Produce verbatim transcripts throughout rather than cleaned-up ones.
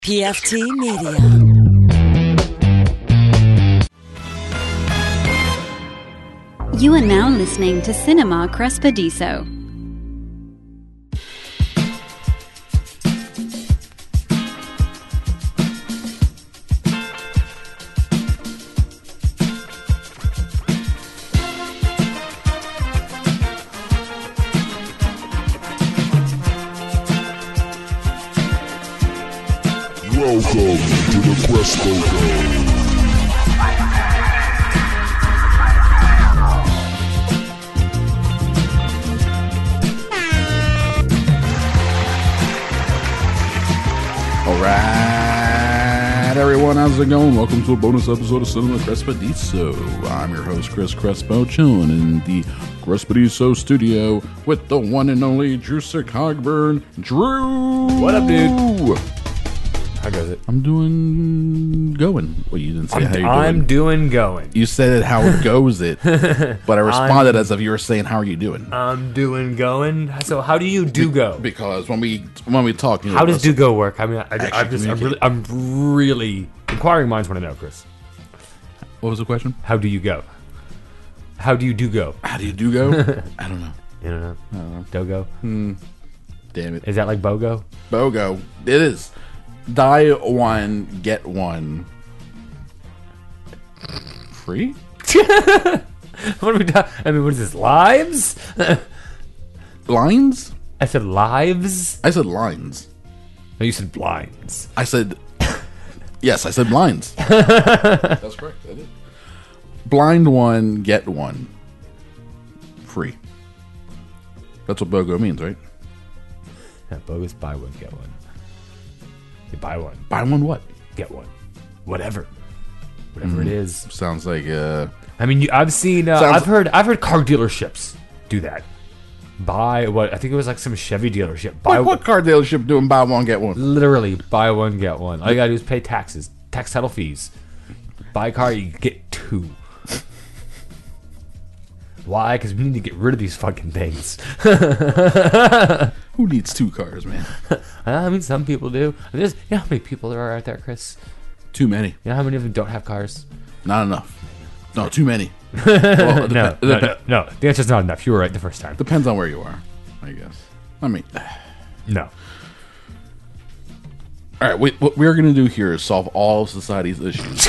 P F T Media. You are now listening to Cinema Crespediso. Welcome to the Crespediso. Alright, everyone, how's it going? Welcome to a bonus episode of Cinema Crespediso. I'm your host, Chris Crespo, chilling in the Crespediso studio with the one and only Drew Cogburn. Drew! What up, dude? How goes it? I'm doing... going. Well, you didn't say I'm, how you're I'm doing. doing going. You said it how it goes it, but I responded as if you were saying, how are you doing? I'm doing going. So how do you do go? Because when we when we talk... You know, How does do go work? I mean, I, I, Actually I'm just, I'm really, communicate. I'm really, inquiring minds want to know, Chris. What was the question? How do you go? How do you do go? How do you do go? I don't know. You don't know? I don't know. Dogo? Damn it. Is that like BOGO? BOGO. It is. Die one, get one. Free? What are we talking? I mean, what is this? Lives? Lines? I said lives. I said lines. No, you said blinds. I said... Yes, I said blinds. That's correct. I did. Blind one, get one. Free. That's what BOGO means, right? Yeah, bogus. Buy one, get one. You buy one, Buy one what? get one. Whatever. Whatever it is. Sounds like, uh... I mean, you, I've seen, uh, Sounds- I've heard, I've heard car dealerships do that. Buy what? I think it was like some Chevy dealership. Buy What, what car dealership doing buy one, get one? literally buy one get one. All you gotta do is pay taxes, tax title fees. Buy a car, you get two. Why? Because we need to get rid of these fucking things. Who needs two cars, man? I mean, some people do. I mean, there's, you know how many people there are out there, Chris? Too many. You know how many of them don't have cars? Not enough. No, too many. Well, it No, depe- no, it no, no. The answer's not enough. You were right the first time. Depends on where you are, I guess. I mean... No. All right, wait, what we're going to do here is solve all of society's issues.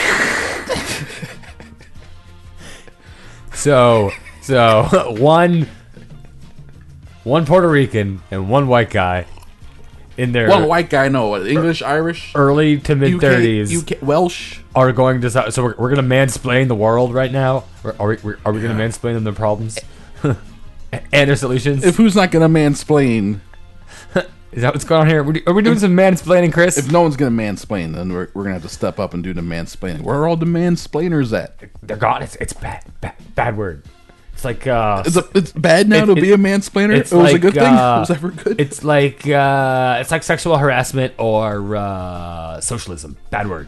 So, so one, one Puerto Rican and one white guy in their One white guy, no, what, English, Irish, early to mid U K, thirties U K, Welsh. are going to. So we're, we're going to mansplain the world right now. Or Are we? Are we going to mansplain them their problems and their solutions? If who's not going to mansplain, Is that what's going on here? Are we, are we doing some mansplaining, Chris? if no one's going to mansplain, then we're, we're going to have to step up and do the mansplaining. Where are all the mansplainers at? They're gone. It's it's bad, bad, bad word. It's like uh, It's, a, it's bad now It- to it- be a mansplainer? it's It was like, a good thing? uh, It was ever good? It's like uh, it's like sexual harassment or uh, socialism. Bad word.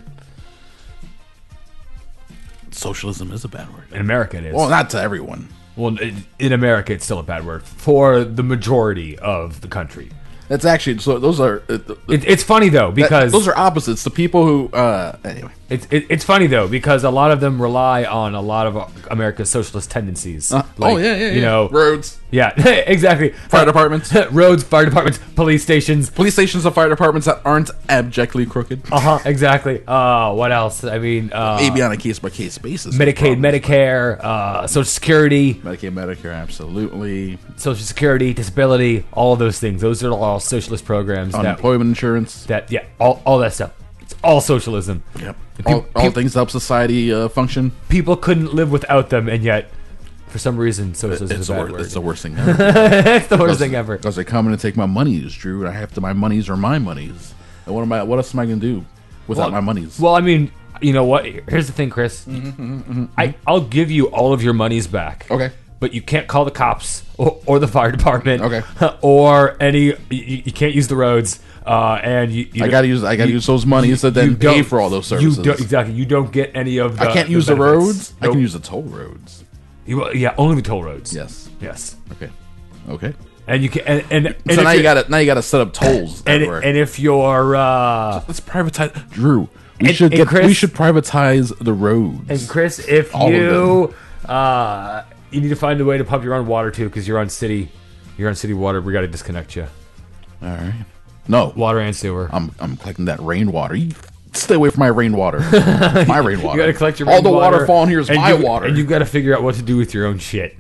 Socialism is a bad word. In America, it is. Well, not to everyone. Well, in in America, it's still a bad word for the majority of the country. That's actually, so those are, uh, It, it's funny though that- because those are opposites. The people who, uh, anyway. it's it, it's funny though because a lot of them rely on a lot of America's socialist tendencies. Uh, oh, Like, yeah, yeah, yeah. You know, roads, yeah, exactly. fire departments. roads, fire departments, police stations. Police stations and fire departments that aren't abjectly crooked. Uh huh. Exactly. Uh, what else? I mean, uh, Maybe on a case by case basis. Medicaid, Problems. Medicare, uh, Social Security, Medicaid, Medicare, absolutely. Social Security, disability, all of those things. Those are all socialist programs. That, Unemployment insurance. that yeah, all, all that stuff. It's all socialism. Yep. Peop- All, all peop- things to help society uh, function. People couldn't live without them, and yet, for some reason, socialism It's is the, a bad wor- word. it's the worst thing ever. It's the worst thing ever. Because they come in and take my monies, Drew, and I have to, my monies are my monies. And what am I? What else am I going to do without my monies? Well, I mean, you know what? Here's the thing, Chris. Mm-hmm, I I'll give you all of your monies back. Okay. But you can't call the cops or, or the fire department. Okay. Or any. You, you can't use the roads. Uh, and you, you I don't- gotta use I gotta you- use those monies to you then pay don't- for all those You services. don't, exactly. You don't get any of the. I can't use the benefits. roads. I Nope. can use the toll roads. You, yeah, only the toll roads. Yes. Yes. Okay. Okay. And you can, and, and, and So if now you you're- gotta now you gotta set up tolls and, everywhere. and if you're, uh, Let's privatize, Drew. We And- should and get. Chris- we should privatize the roads. and Chris, if All of you, uh, you need to find a way to pump your own water too, because you're on city, you're on city water. We got to disconnect you. All right. No, Water and sewer. I'm I'm collecting that rainwater. You stay away from my rainwater. My rainwater. You got to collect your all the rainwater, water falling here is and my you- water. and you got to figure out what to do with your own shit.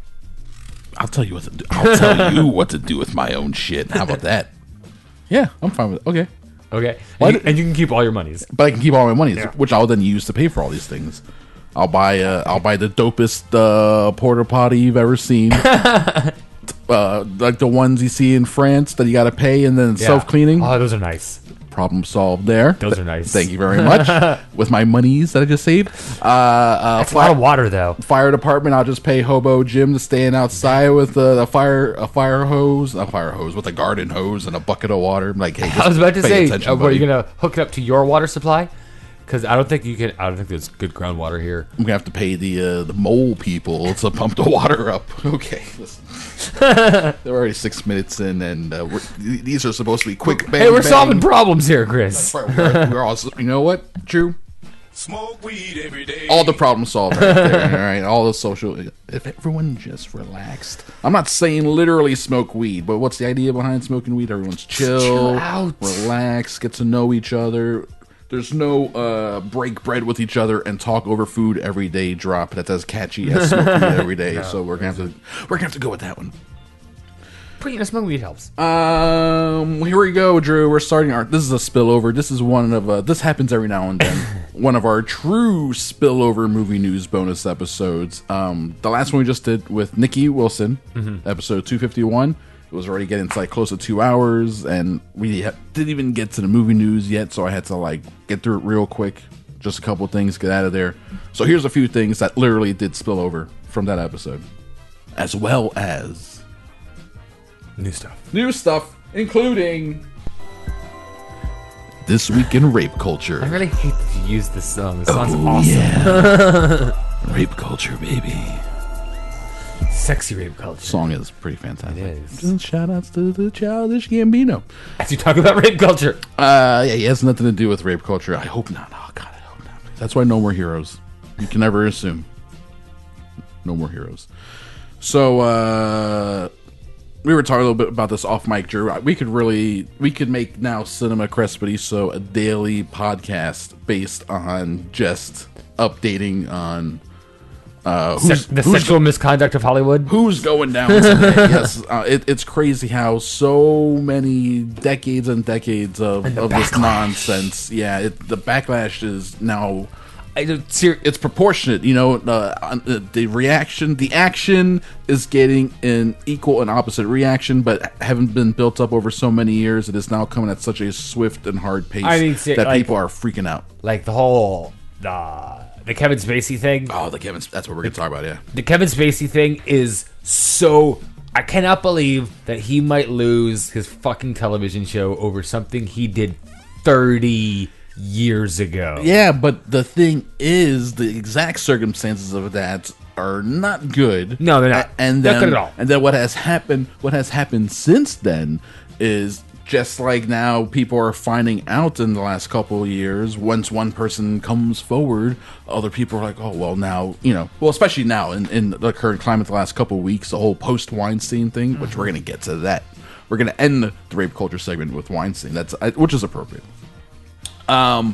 I'll tell you what to do. I'll tell you what to do with my own shit. How about that? Yeah, I'm fine with it. Okay. Okay, Why and you, do- and you can keep all your monies. But I can keep all my money, Yeah. which I'll then use to pay for all these things. I'll buy uh, I'll buy the dopest uh, porta potty you've ever seen. uh, like the ones you see in France that you got to pay and then Yeah. self cleaning. Oh, those are nice. Problem solved there. Those Th- are nice. Thank you very much. With my monies that I just saved. Uh, uh, It's a lot of water though. fire department, I'll just pay Hobo Jim to stand outside with a, a fire a fire hose, a fire hose with a garden hose and a bucket of water. I'm like, hey, just I was about to pay say, attention, uh, what, are you buddy. gonna hook it up to your water supply? Because I don't think you can. I don't think there's good groundwater here. I'm gonna have to pay the uh, the mole people to pump the water up. Okay, listen. They're already six minutes in, and uh, we're, th- these are supposed to be quick. Bang, Hey, we're bang. solving problems here, Chris. We're, we're also, you know what, Drew? Smoke weed every day. All the problem solved right there. All right, all the social. If everyone just relaxed, I'm not saying literally smoke weed, but what's the idea behind smoking weed? Everyone's chill, chill out. relax, get to know each other. There's no uh, break bread with each other and talk over food every day drop that's as catchy as smoke weed every day. So we're gonna have to we're gonna have to go with that one. But you know, smoking weed helps. Um, here we go, Drew. We're starting our. This is a spillover. This is one of. Uh, this happens every now and then. One of our true spillover movie news bonus episodes. Um, the last one we just did with Nikki Wilson, episode two fifty-one. It was already getting to like close to two hours, and we ha- didn't even get to the movie news yet. So I had to like get through it real quick. Just a couple of things, get out of there. So here's a few things that literally did spill over from that episode, as well as New stuff. new stuff, including This Week in Rape Culture. I really hate that you use this song. This song's Oh, awesome. yeah. Rape culture, baby. Sexy rape culture. Song is pretty fantastic. It is. And shout outs to the Childish Gambino. As you talk about rape culture. Uh, yeah, he has nothing to do with rape culture. I hope not. Oh, God, I hope not. That's why no more heroes. You can never assume. No more heroes. So, uh, we were talking a little bit about this off mic, Drew. We could really, we could make now Cinema Crespediso a daily podcast based on just updating on uh, who's, Se- the who's sexual misconduct of Hollywood. who's going down today. Yes, uh, it, it's crazy how so many decades and decades of, And the of this backlash. nonsense. Yeah, it, the backlash is now. I don't ser- It's proportionate, you know. Uh, uh, the reaction, the action is getting an equal and opposite reaction, but haven't been built up over so many years. It is now coming at such a swift and hard pace I mean, ser- that like- people are freaking out. like the whole uh, the Kevin Spacey thing. Oh, the Kevin. That's what we're gonna talk about. Yeah. The Kevin Spacey thing is so. I cannot believe that he might lose his fucking television show over something he did thirty years ago. Yeah, but the thing is, the exact circumstances of that are not good. No, they're not. A- And Not then, good at all. And then what has happened? What has happened since then is just like now people are finding out in the last couple of years. Once one person comes forward, other people are like, "Oh, well, now you know." Well, especially now in, in the current climate, the last couple of weeks, the whole post Weinstein thing, which we're gonna get to that. We're gonna end the, the rape culture segment with Weinstein. That's I- which is appropriate. Um,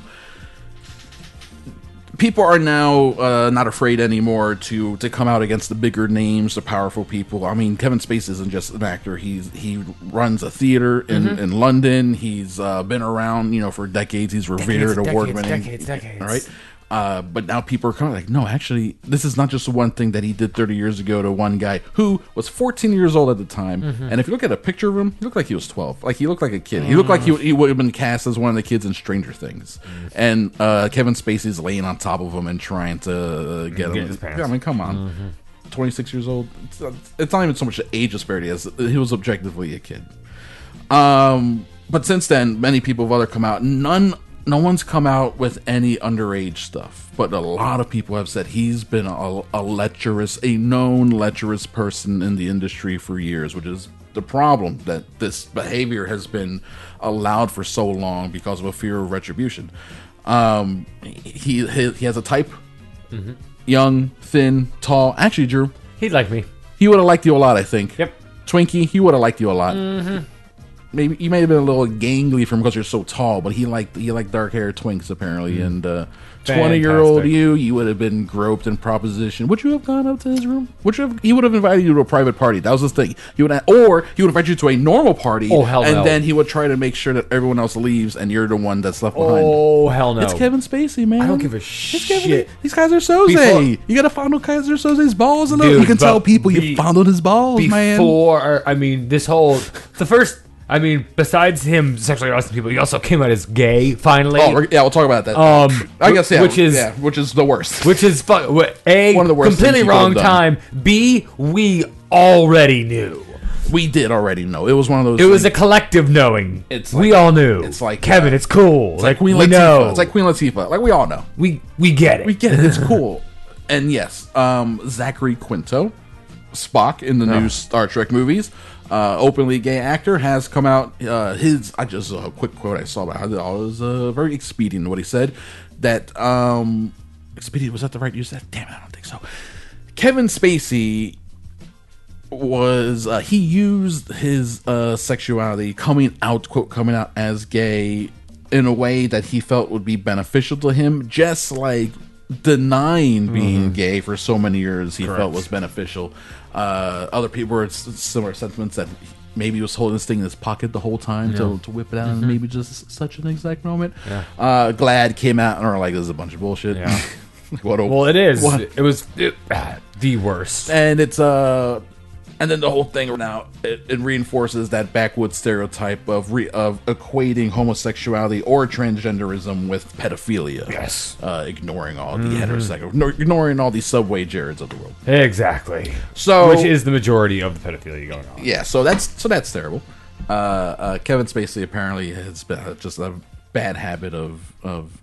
people are now uh, not afraid anymore to to come out against the bigger names, the powerful people. I mean, Kevin Spacey isn't just an actor; he's he runs a theater in, in London. He's uh, been around, you know, for decades. He's revered, Decades, award winning. decades, decades. All right. Uh, but now people are kind of like, no, actually, this is not just the one thing that he did thirty years ago to one guy who was fourteen years old at the time. And if you look at a picture of him, he looked like he was twelve. Like, he looked like a kid. He looked like he, he would have been cast as one of the kids in Stranger Things. And uh, Kevin Spacey's laying on top of him and trying to uh, get him. his pants. Yeah, I mean, come on. twenty-six years old. It's, it's not even so much the age disparity as he was objectively a kid. Um, but since then, many people have other come out. None, no one's come out with any underage stuff. But a lot of people have said he's been a, a lecherous, a known lecherous person in the industry for years, which is the problem that this behavior has been allowed for so long because of a fear of retribution. Um, he he, he has a type, mm-hmm. young, thin, tall. Actually, Drew, He'd like me. he would have liked you a lot. I think. Yep. Twinkie, he would have liked you a lot. Mm-hmm. Maybe you may have been a little gangly from because you're so tall, but he liked he liked dark haired twinks apparently. Mm. And uh, twenty year old you, you would have been groped in proposition. Would you have gone up to his room? Would you have? He would have invited you to a private party. That was his thing. He would, have, or he would invite you to a normal party. Oh hell and no! then he would try to make sure that everyone else leaves, and you're the one that's left behind. Oh hell no! It's Kevin Spacey, man. I don't give a It's shit. Kevin, these Kaiser Soze. Before- You gotta fondle Kaiser Soze's balls a little. Dude, You can tell but people be- you fondled his balls, man. Before, I mean, this whole the first. I mean, besides him sexually harassing people, he also came out as gay. Finally, Oh, we're- yeah, we'll talk about that. Um, I guess yeah, which is- yeah, which is the worst. which is fu- wh- a One of the worst completely things he wrong could've done. time. B, we already knew. We did already know. It was one of those. It was a things- collective knowing. It's we like- all knew. it's like, Kevin. uh, It's cool. It's like, like Queen we Latifah. know. It's like Queen Latifah. Like we all know. we we get it. We get it. It's cool. And yes, um, Zachary Quinto, Spock in the new Star Trek movies, uh, openly gay actor, has come out. Uh, his I just a quick quote I saw about it. I was uh, very expedient in what he said. That um, expedient was that the right use? That damn it, I don't think so. Kevin Spacey was uh, he used his uh, sexuality coming out quote coming out as gay in a way that he felt would be beneficial to him, just like denying being gay for so many years he felt was beneficial. Uh, other people were s- similar sentiments that maybe he was holding this thing in his pocket the whole time to, to whip it out and maybe just such an exact moment. Yeah. Uh, Glad came out and were like, this is a bunch of bullshit. Yeah. what a, well, it is. what- It was it, ah, the worst. and it's uh and then the whole thing now it, it reinforces that backwoods stereotype of re, of equating homosexuality or transgenderism with pedophilia. Yes. uh, ignoring all the heterosexual, no, ignoring all these subway Jareds of the world. Exactly. So- which is the majority of the pedophilia going on. Yeah, so that's so that's terrible. Uh, uh, Kevin Spacey apparently has been uh, just a bad habit of of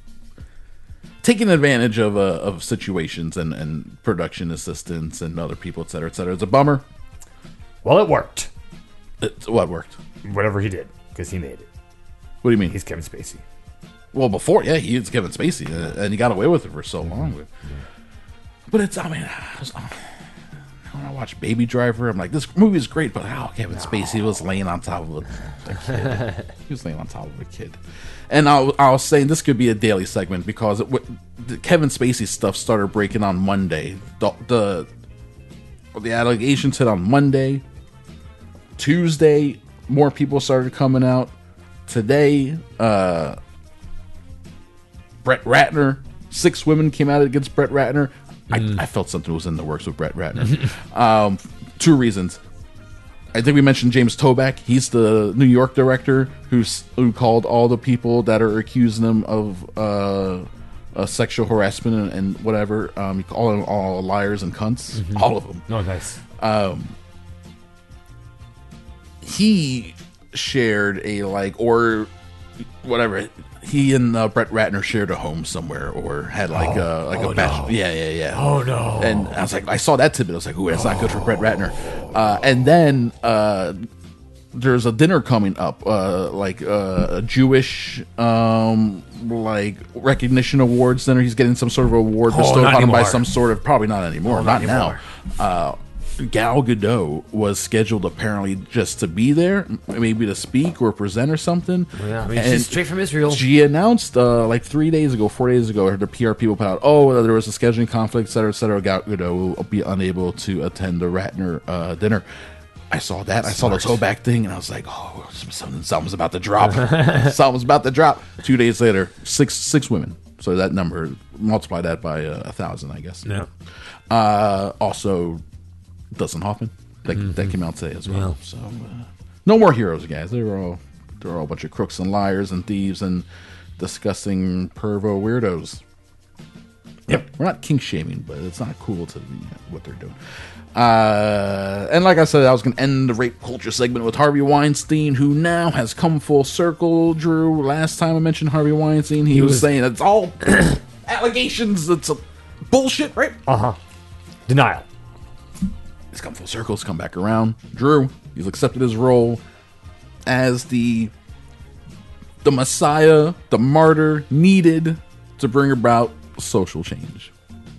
taking advantage of uh, of situations and, and production assistants and other people, et cetera, et cetera. It's a bummer. Well, it worked. It's, what worked? Whatever he did, because he made it. What do you mean? He's Kevin Spacey. Well, before, yeah, he was Kevin Spacey, uh, and he got away with it for so long. But, but it's, I mean, I was- when I watch Baby Driver, I'm like, this movie is great, but how Kevin Spacey was laying on top of a, a kid. He was laying on top of a kid. And I, I was saying this could be a daily segment because it, the Kevin Spacey stuff started breaking on Monday. The, the the allegations hit on Monday. Tuesday, more people started coming out. Today, uh, Brett Ratner, six women came out against Brett Ratner. I, I felt something was in the works with Brett Ratner. um, two reasons. I think we mentioned James Toback. He's the New York director who's, who called all the people that are accusing him of uh, uh, sexual harassment and, and whatever. Um, he called them all liars and cunts. All of them. Oh, nice. He shared a like or whatever. He and uh, Brett Ratner shared a home somewhere, or had like a like oh a bachelor. no. Yeah, yeah, yeah. Oh, no. And I was like, I saw that tidbit. I was like, ooh, that's not good for Brett Ratner. Uh, and then uh, there's a dinner coming up, uh, like uh, a Jewish um, like recognition awards dinner. He's getting some sort of award Oh, bestowed not upon him by anymore. some sort of probably not anymore, not, not now. anymore. Uh, Gal Gadot was scheduled apparently just to be there, m- maybe to speak or present or something. Yeah, I mean, And she's straight from Israel. She announced uh, like three days ago, four days ago, the P R people put out, oh, there was a scheduling conflict, et cetera, et cetera. Gal Gadot will be unable to attend the Ratner uh, dinner. I saw that. I saw the Toback thing, and I was like, oh, something, something's about to drop. Something's about to drop. Two days later, six six women. So that number, multiply that by uh, a thousand, I guess. Yeah. Uh, also, Dustin Hoffman. That, that came out today as well. Yeah. So, uh, no more heroes, guys. They're all they're all a bunch of crooks and liars and thieves and disgusting pervo weirdos. Yep. We're not kink shaming, but it's not cool to you know, what they're doing. Uh, and like I said, I was going to end the rape culture segment with Harvey Weinstein, who now has come full circle. Drew, last time I mentioned Harvey Weinstein, he, He was, was- saying it's all allegations. It's a bullshit, right? Uh huh. Denial. He's come full circle. He's come back around. Drew, he's accepted his role as the the Messiah, the martyr needed to bring about social change.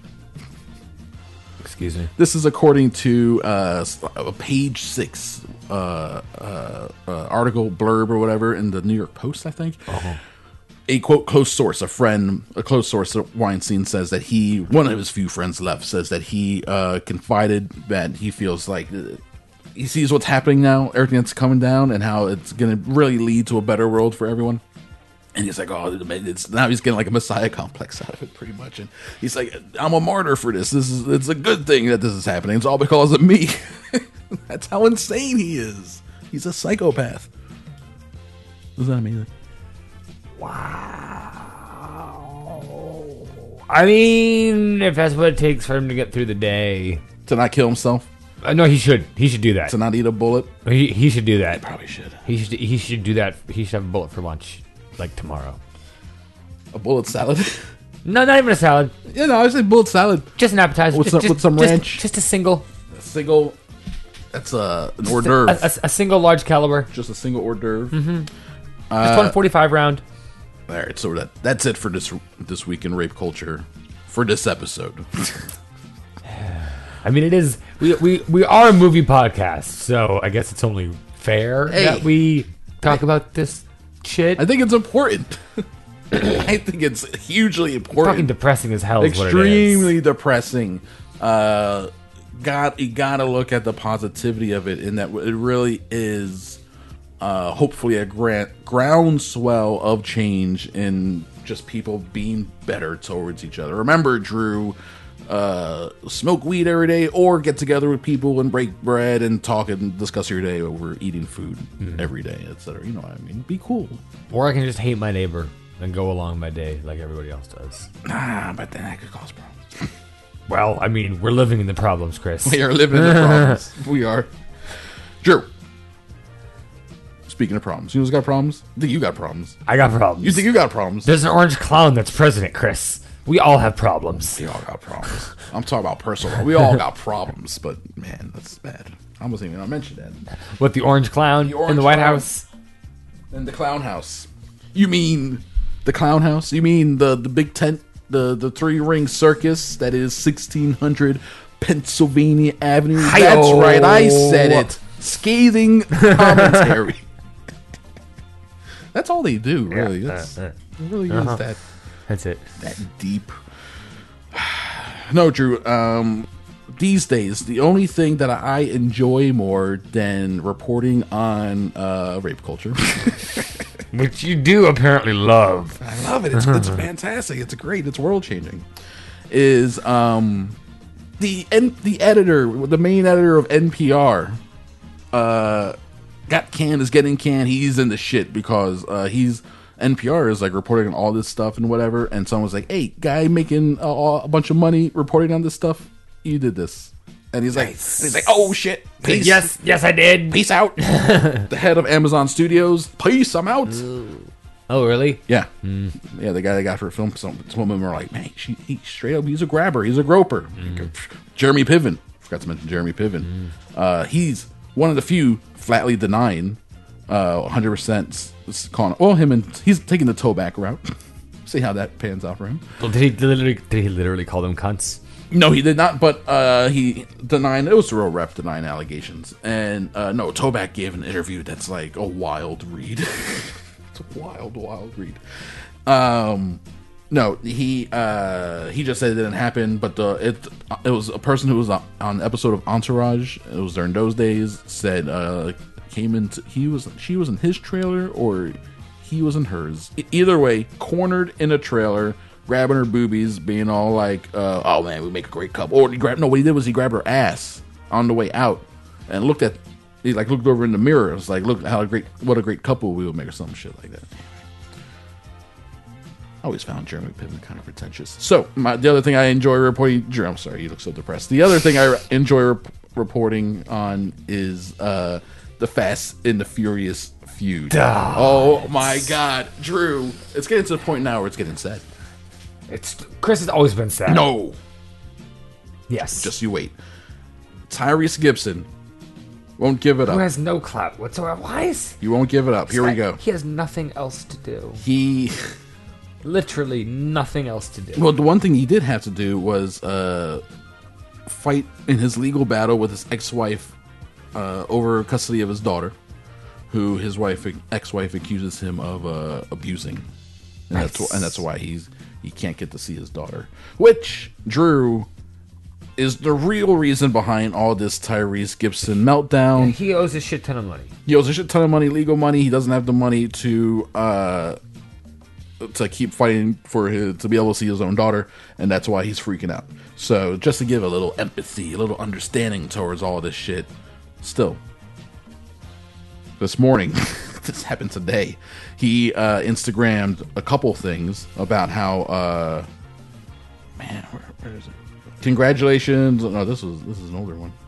Excuse me. This is according to uh, a page six uh, uh, uh, article, blurb, or whatever in the New York Post, I think. Uh-huh. A quote close source, a friend, a close source of Weinstein says that he, one of his few friends left, says that he uh, confided that he feels like uh, he sees what's happening now, everything that's coming down, and how it's going to really lead to a better world for everyone. And he's like, oh, it's now he's getting like a messiah complex out of it, pretty much. And he's like, I'm a martyr for this. This is it's a good thing that this is happening. It's all because of me. That's how insane he is. He's a psychopath. Isn't that amazing? Wow. I mean, if that's what it takes for him to get through the day. To not kill himself? Uh, no, he should. He should do that. To not eat a bullet? He he should do that. Probably should. He should he should do that. He should have a bullet for lunch, like tomorrow. A bullet salad? No, not even a salad. Yeah, no, I was saying bullet salad. Just an appetizer. With just, some- just, with some just- ranch. Just a single. A single. That's a, an hors d'oeuvre. A, a, a single large caliber. Just a single hors d'oeuvre. Mm-hmm. Just one forty-five round. All right, so that that's it for this this week in rape culture for this episode. I mean, it is. We, we we are a movie podcast, so I guess it's only fair Hey. that we talk about this shit. I think it's important. I think it's hugely important. Fucking depressing as hell. Is what it is. Extremely depressing. Uh, got you got to look at the positivity of it, in that it really is. Uh, hopefully, a grand groundswell of change in just people being better towards each other. Remember, Drew, uh, smoke weed every day, or get together with people and break bread and talk and discuss your day over eating food mm-hmm. every day, et cetera. You know what I mean? Be cool. Or I can just hate my neighbor and go along my day like everybody else does. Ah, but then that could cause problems. Well, I mean, we're living in the problems, Chris. We are living in the problems. We are. Drew. Speaking of problems, you who's got problems? I think you got problems. I got problems. You think you got problems? There's an orange clown that's president, Chris. We all have problems. We all got problems. I'm talking about personal. We all got problems, but man, that's bad. I wasn't even gonna mention that. What, the orange clown The orange in the White clown. House? And the clown house. You mean the clown house? You mean the, the big tent, the, the three ring circus that is sixteen hundred Pennsylvania Avenue? Hi-yo. That's right, I said it. Scathing commentary. That's all they do, really. Yeah, That's, uh, uh. It really Uh-huh. is that That's it. that deep. No, Drew. Um, these days, the only thing that I enjoy more than reporting on uh, rape culture, Which you do apparently love. I love it. It's, it's fantastic. It's great. It's world changing. Is um, the N- the editor, the main editor of N P R, uh, got canned. Is getting canned. He's in the shit because uh, he's. N P R is like reporting on all this stuff and whatever, and someone's like, "Hey, guy making a, a bunch of money reporting on this stuff, you did this," and he's like, Nice. and he's like, "Oh shit, peace, Yes, yes, I did. peace out." The head of Amazon Studios, peace, I'm out. Oh, really? Yeah, yeah. The guy that got for film, some, some women were like, "Man, she, he straight up, he's a grabber, he's a groper." Jeremy Piven, forgot to mention Jeremy Piven. Uh, he's one of the few flatly denying. Uh, one hundred percent calling. Well, him and he's taking the toe back route. See how that pans out for him. Well, did he literally? Did he literally call them cunts? No, he did not. But uh, he denying it was a real rep denying allegations. And uh, no, Toback gave an interview that's like a wild read. It's a wild, wild read. Um, no, he uh, he just said it didn't happen. But the it it was a person who was on an episode of Entourage. It was during those days. Said. Uh, Came into he was she was in his trailer or he was in hers. E- either way, cornered in a trailer, grabbing her boobies, being all like, uh, "Oh man, we make a great couple." Or he grabbed no, what he did was he grabbed her ass on the way out and looked at. He like looked over in the mirror. It was like, "Look how great, what a great couple we would make," or some shit like that. I always found Jeremy Piven kind of pretentious. So my, the other thing I enjoy reporting, Drew, I'm sorry, you look so depressed. The other thing I re- enjoy rep- reporting on is. Uh, The Fast and the Furious feud. Duh. Oh my God, Drew! It's getting to the point now where it's getting sad. It's Chris has always been sad. No, Yes. just you wait. Tyrese Gibson won't give it Who up. has no clout whatsoever. Why is You won't give it up. Here we go. He has nothing else to do. He, Literally nothing else to do. well, the one thing he did have to do was uh, fight in his legal battle with his ex-wife uh, over custody of his daughter, who his wife, ex-wife, accuses him of uh, abusing, and Nice. that's wh- and that's why he's he can't get to see his daughter. Which Drew is the real reason behind all this Tyrese Gibson meltdown. He owes a shit ton of money. He owes a shit ton of money, legal money. He doesn't have the money to uh, to keep fighting for his to be able to see his own daughter, and that's why he's freaking out. So just to give a little empathy, a little understanding towards all this shit. Still, this morning, this happened today. He uh, Instagrammed a couple things about how uh, man, where, where is it? Congratulations! No, this was this is an older one.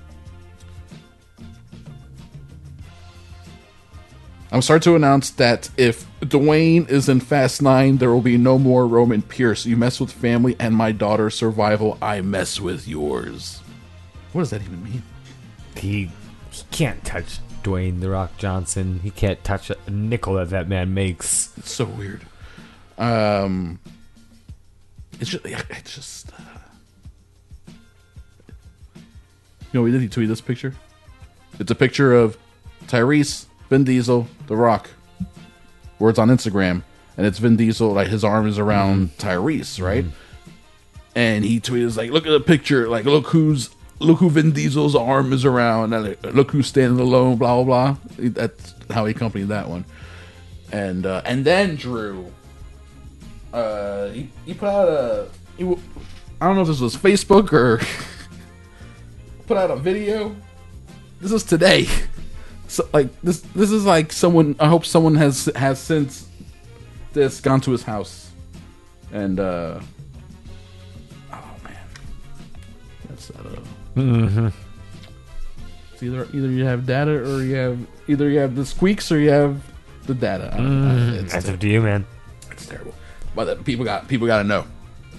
I'm sorry to announce that if Dwayne is in Fast nine, there will be no more Roman Pierce. You mess with family and my daughter's survival, I mess with yours. What does that even mean? He he can't touch Dwayne The Rock Johnson. He can't touch a nickel that that man makes. It's so weird. Um, it's just, it's just. Uh, you know, we did he tweet this picture. It's a picture of Tyrese, Vin Diesel, The Rock. Where it's on Instagram, and it's Vin Diesel, like his arm is around mm. Tyrese, right? Mm. And he tweeted like, "Look at the picture, like look who's look who Vin Diesel's arm is around, and like, look who's standing alone." Blah blah blah. That's how he accompanied that one. And uh, and then Drew, uh, he, he put out a, he, I don't know if this was Facebook or put out a video. This is today. So, like this, this is like someone. I hope someone has has since this gone to his house, and uh, oh man, that's that. Uh, Mm-hmm. It's either either you have data or you have either you have the squeaks or you have the data. I don't know. Mm, It's that's ter- up to you, man. It's terrible. But the, people got people got to know.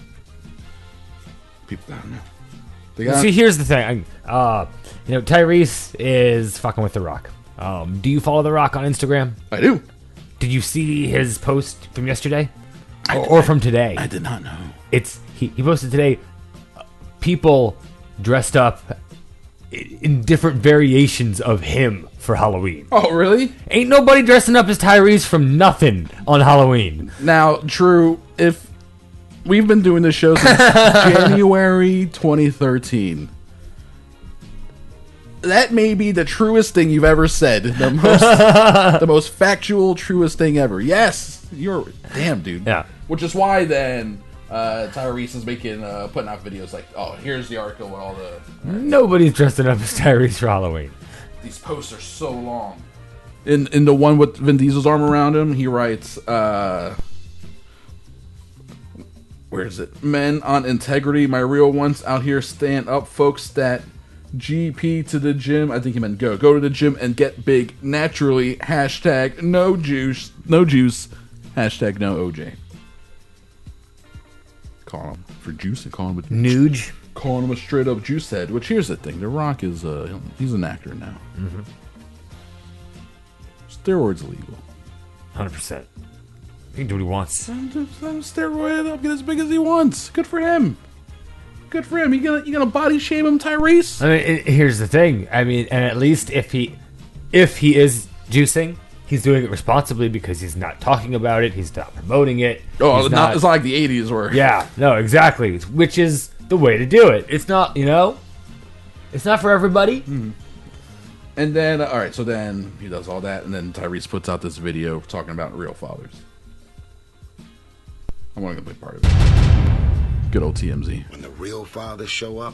People got to know. They got See, here's the thing. Uh, you know, Tyrese is fucking with The Rock. Um, do you follow The Rock on Instagram? I do. Did you see his post from yesterday, or, or from today? I did not know. It's he, he posted today. uh, People dressed up i- in different variations of him for Halloween. Oh, really? Ain't nobody dressing up as Tyrese from nothing on Halloween. Now, Drew, if we've been doing this show since January twenty thirteen. That may be the truest thing you've ever said. The most, the most factual, truest thing ever. Yes, you're damn, dude. Yeah. Which is why then uh, Tyrese is making, uh, putting out videos like, "Oh, here's the article with all the Nobody's dressing up as Tyrese for Halloween. these posts are so long." In in the one with Vin Diesel's arm around him, he writes, uh, "Where is it? Men on integrity, my real ones out here, stand up, folks. That." G P to the gym. I think he meant go. Go to the gym and get big naturally. Hashtag no juice. No juice. Hashtag no O J. Call him for juice and call him a Nuge. calling him a straight up juice head. Which here's the thing: The Rock is uh he's an actor now. Mm-hmm. Steroids illegal. one hundred percent. He can do what he wants. I'm just, I'm steroid up, get as big as he wants. Good for him. Good for him. You gonna you gonna body shame him, Tyrese? I mean, it, here's the thing. I mean, and at least if he, if he is juicing, he's doing it responsibly because he's not talking about it. He's not promoting it. Oh, he's not, it's not like the eighties where Yeah, no, exactly. Which is the way to do it. It's not, you know, it's not for everybody. Mm-hmm. And then, all right, so then he does all that, and then Tyrese puts out this video talking about real fathers. I want to be part of it. Good old T M Z. When the real fathers show up,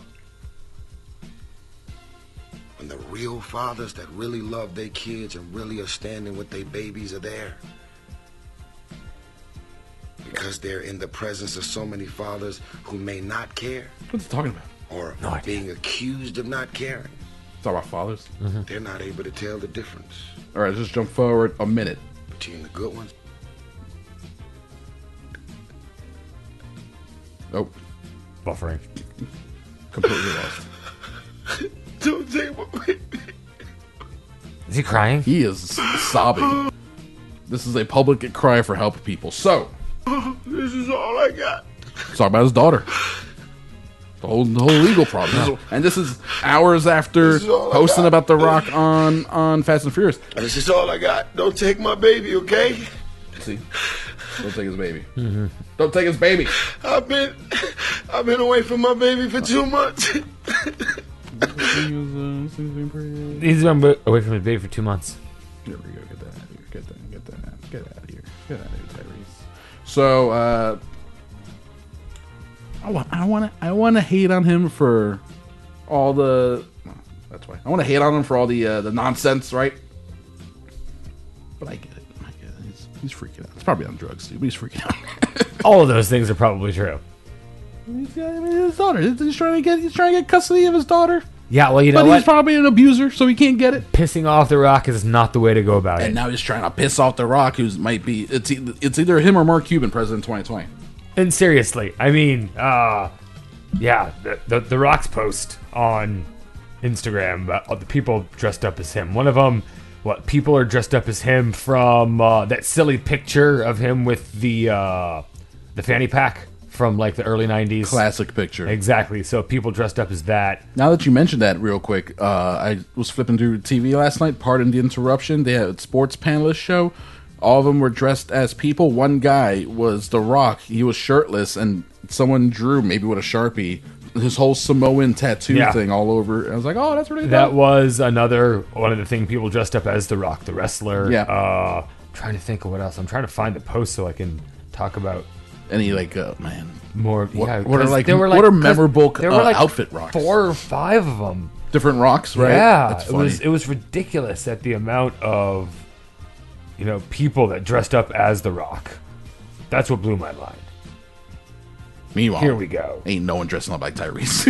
when the real fathers that really love their kids and really are standing with their babies are there, because they're in the presence of so many fathers who may not care What's he talking about? or No idea. being accused of not caring, Talk about fathers. Mm-hmm. they're not able to tell the difference All right, let's just jump forward a minute. between the good ones. Oh, Buffering. completely lost. Is he crying? He is sobbing. This is a public cry for help, people. So, This is all I got. let's talk about his daughter. The whole, the whole legal problem. This is- and this is hours after This is all I posting got. about The Rock on, on Fast and Furious. This is all I got. Don't take my baby, okay? See? Don't take his baby. Mm-hmm. Don't take his baby. I've been, I've been away from my baby for two months. He's been away from his baby for two months. There we go. Get that out of here. Get that. Get that. Get out of here. Get out of here, Tyrese. So, uh, I want. I want to. I want to hate on him for all the. No, that's why I want to hate on him for all the uh, the nonsense, right? But I get it. I get it. He's, he's freaking out. He's probably on drugs too, but he's freaking out. All of those things are probably true. He's got, I mean, his daughter. He's trying to get. He's trying to get custody of his daughter. Yeah, well, you know But what? he's probably an abuser, so he can't get it. Pissing off The Rock is not the way to go about And it. now he's trying to piss off The Rock, who's might be. It's e- it's either him or Mark Cuban, president twenty twenty. And seriously, I mean, uh, yeah, the, the the Rock's post on Instagram about the people dressed up as him. One of them, what people are dressed up as him from uh, that silly picture of him with the uh, the fanny pack from like the early nineties. Classic picture. Exactly. So people dressed up as that. Now that you mentioned that real quick, uh, I was flipping through T V last night. Pardon the interruption. They had a sports panelist show. All of them were dressed as people. One guy was The Rock. He was shirtless, and someone drew, maybe with a Sharpie, his whole Samoan tattoo Yeah. thing all over. I was like, oh, that's really That dope. was another one of the things people dressed up as The Rock, the wrestler. Yeah. Uh, trying to think of what else. I'm trying to find the post so I can talk about And he like, oh, man. more. What- yeah, what are 'cause like- there were what are 'cause memorable, there uh, were like outfit rocks? Four or five of them. Different rocks, right? Yeah, That's it funny. was it was ridiculous at the amount of you know people that dressed up as The Rock. That's what blew my mind. Meanwhile, Here we go. Ain't no one dressing up like Tyrese.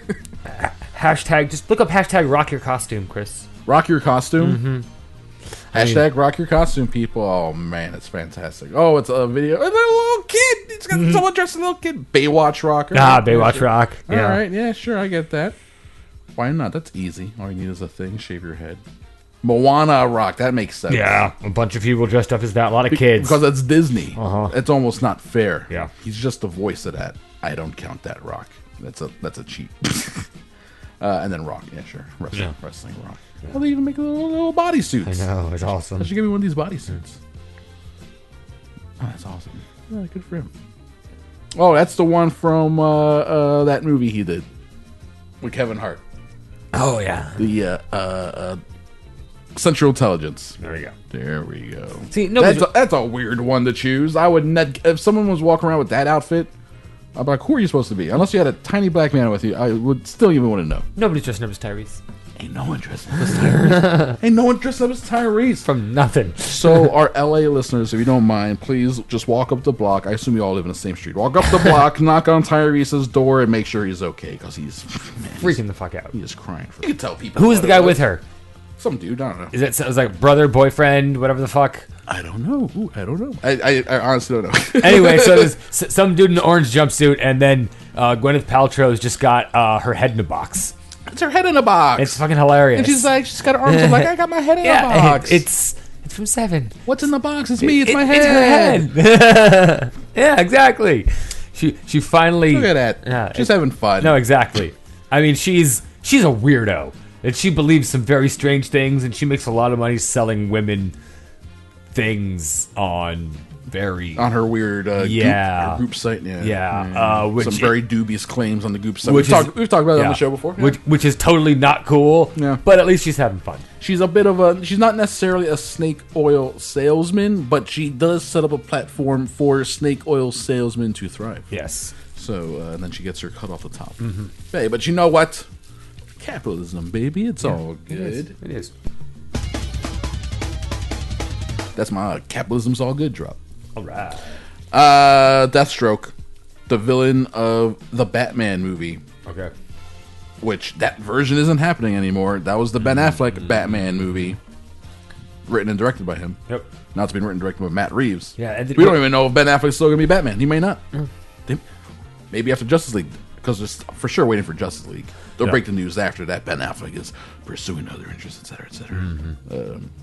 Hashtag just look up hashtag rock your costume, Chris. Rock your costume. Mm-hmm. Hashtag rock your costume, people. Oh man, it's fantastic. Oh, it's a video. And a little kid. It's got someone dressed as a little kid. Baywatch rocker. Mm-hmm. Ah, Baywatch Rock. Yeah. All right, yeah, sure, I get that. Why not? That's easy. All you need is a thing. Shave your head. Moana rock. That makes sense. Yeah, a bunch of people dressed up as that. A lot of kids. Because that's Disney. Uh-huh. It's almost not fair. Yeah. He's just the voice of that. I don't count that rock. That's a that's a cheat. uh, and then rock. Yeah, sure. Wrestling, Yeah. wrestling rock. Well, they even make little, little bodysuits. I know, it's awesome. They should give me one of these bodysuits. Oh, that's awesome. Yeah, good for him. Oh, that's the one from uh, uh, that movie he did with Kevin Hart. Oh yeah. The uh, uh, uh, Central Intelligence. There we go. There we go. See, no, that's a, that's a weird one to choose. I would not, if someone was walking around with that outfit, I'd be like, "Who are you supposed to be?" Unless you had a tiny black man with you, I would still even want to know. nobody's dressing up as Tyrese. Ain't no one dressed up as Tyrese. Ain't no one dressed up as Tyrese. From nothing. So, our L A listeners, if you don't mind, please just walk up the block. I assume you all live in the same street. Walk up the block, knock on Tyrese's door, and make sure he's okay, because he's man, he's- Freaking the fuck out. He is crying. For, you can tell people. Who is what the it guy was. with her? Some dude. I don't know. Is it, it was like brother, boyfriend, whatever the fuck? I don't know. Ooh, I don't know. I, I, I honestly don't know. Anyway, so there's s- some dude in an orange jumpsuit, and then uh, Gwyneth Paltrow's just got uh, her head in a box. It's her head in a box. It's fucking hilarious. and she's like, she's got her arms up like, I got my head in a yeah, box. it- it's it's from Seven. What's in the box? It's me. It's It- my It's head. her head. Yeah, exactly. She she finally Look at that. Yeah, She's it- having fun. No, exactly. I mean, she's she's a weirdo, and she believes some very strange things, and she makes a lot of money selling women things on very on her weird uh, Yeah. goop, her goop site. Yeah, Yeah, uh, which some it- very dubious claims on the goop site. which We've is- talked, we've talked about it on yeah. the show before. Yeah. which which is totally not cool. Yeah. But at least she's having fun. She's a bit of a. She's not necessarily a snake oil salesman, but she does set up a platform for snake oil salesmen to thrive. Yes. So uh, and then she gets her cut off the top. Mm-hmm. Hey, but you know what? Capitalism, baby. It's all good. It is. That's my uh, capitalism's all good drop. All right. Uh, Deathstroke, the villain of the Batman movie, Okay. which that version isn't happening anymore. That was the Ben Affleck Batman movie, written and directed by him. Yep. Now it's been written and directed by Matt Reeves. Yeah, and did- we don't even know if Ben Affleck's still going to be Batman. He may not. They- maybe after Justice League. because they're for sure waiting for Justice League. They'll Yeah. break the news after that Ben Affleck is pursuing other interests, et cetera, et cetera. Mm-hmm. Um,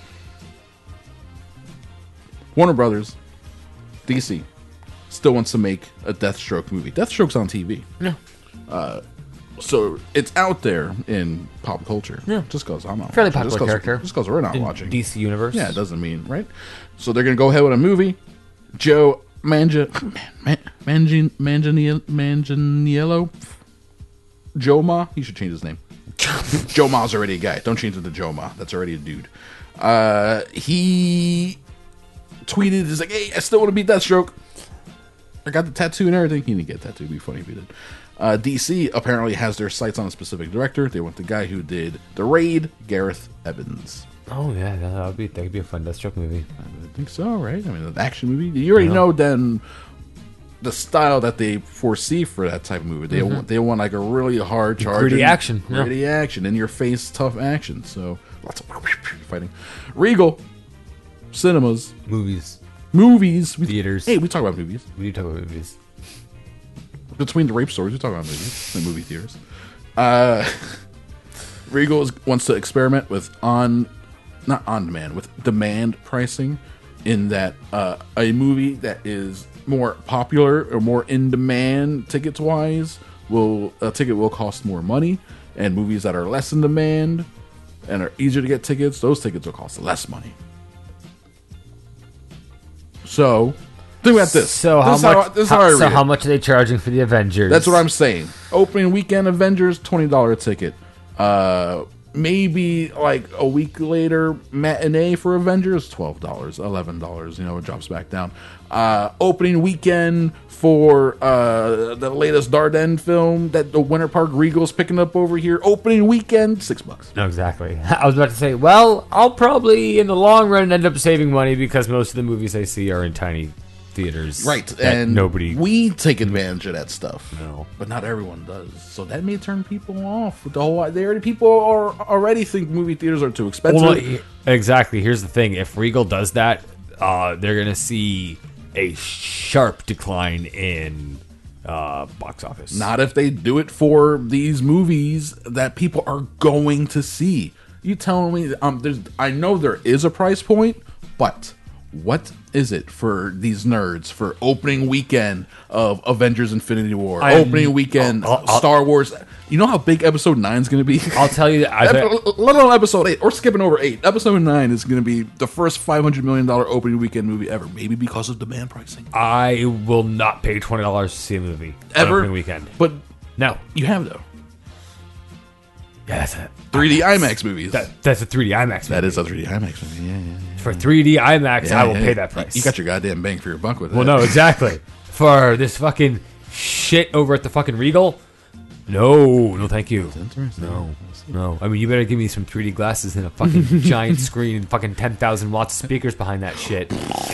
Warner Brothers, D C, still wants to make a Deathstroke movie. Deathstroke's on T V. Yeah. Uh, so it's out there in pop culture. Yeah. Just because I'm not Fairly watching. popular Just 'cause- character. Just because we're not In watching. D C Universe. Yeah, it doesn't mean, right? So they're going to go ahead with a movie. Joe Manja, Man, Mangin, Manganiello, Manganiello, Joe Ma. He should change his name. Joe Ma's already a guy. Don't change it to Joe Ma. That's already a dude. Uh, he tweeted, he's like, hey, I still want to beat Deathstroke. I got the tattoo and everything. He didn't get a tattoo. It'd be funny if he did. Uh, D C apparently has their sights on a specific director. They went the guy who did The Raid, Gareth Evans. Oh yeah, that would be that would be a fun Deathstroke movie. I think so, right? I mean, an action movie. You already Yeah. know then the style that they foresee for that type of movie. They want they want like a really hard charge, Gritty action, yeah. gritty action, in your face, tough action. So lots of fighting. Regal Cinemas Movies, movies we, Theaters. Hey, we talk about movies we do talk about movies. between the rape stories. We talk about movies and movie theaters. Uh, Regal is, wants to experiment with on. Not on demand, with demand pricing, in that uh, a movie that is more popular or more in demand tickets wise will a ticket will cost more money, and movies that are less in demand and are easier to get tickets, those tickets will cost less money. So think about this. So this how is much? How, this is how, how I read so it. how much are they charging for the Avengers? That's what I'm saying. Opening weekend Avengers, twenty dollar ticket. Uh, maybe like a week later, matinee for Avengers, twelve dollars, eleven dollars. You know, it drops back down. Uh, opening weekend for uh, the latest Dardenne film that the Winter Park Regal's picking up over here. Opening weekend, six bucks. No, exactly. I was about to say, well, I'll probably in the long run end up saving money because most of the movies I see are in tiny theaters. Right, that and nobody. we take advantage of that stuff. No. But not everyone does. So that may turn people off. With the whole, they already people are already think movie theaters are too expensive. Well, he- exactly. Here's the thing: if Regal does that, uh, they're gonna see a sharp decline in uh, box office. Not if they do it for these movies that people are going to see. You telling me? Um, there's. I know there is a price point, but what is it for these nerds for opening weekend of Avengers: Infinity War, I'm- opening weekend I'll- I'll- Star Wars? You know how big Episode Nine is going to be. I'll tell you. I, Ep- let alone Episode Eight, or skipping over eight. Episode Nine is going to be the first five hundred million dollar opening weekend movie ever. Maybe because of demand pricing. I will not pay twenty dollars to see a movie on Ever opening weekend. but No. you have though Yeah, that's it. three D IMAX movies. That, that's a three D IMAX. Movie. that is a three D IMAX movie. Yeah, yeah, yeah. For three D IMAX, Yeah, I will yeah, pay yeah. that price. You got your goddamn bang for your buck with Well, that. no, exactly. For this fucking shit over at the fucking Regal, no, no, thank you. No, no. I mean, you better give me some three D glasses and a fucking giant screen and fucking ten thousand watts of speakers behind that shit.